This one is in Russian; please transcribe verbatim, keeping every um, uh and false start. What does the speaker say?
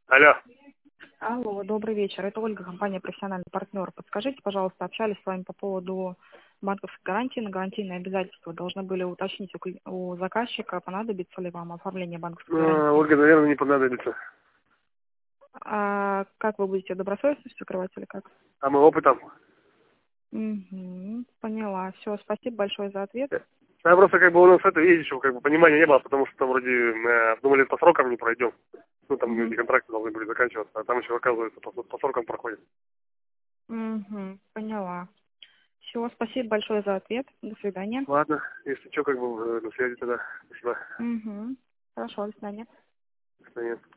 Алло. Алло, добрый вечер. Это Ольга, компания «Профессиональный партнер». Подскажите, пожалуйста, общались с вами по поводу банковской гарантии на гарантийные обязательства. Должны были уточнить у, кли- у заказчика, понадобится ли вам оформление банковской А, гарантии. Ольга, наверное, не понадобится. А как вы будете добросовестность закрывать или как? А мы опытом. Угу, поняла. Все, спасибо большое за ответ. Я просто как бы у нас это, видишь, как бы понимания не было, потому что там вроде э, думали, по срокам не пройдем. Ну, там Угу. эти контракты должны были заканчиваться, а там еще, оказывается, по, по срокам проходит. Угу, поняла. Все, спасибо большое за ответ. До свидания. Ладно, если что, как бы, э, на связи тогда. Спасибо. Угу. Хорошо, до свидания. До свидания.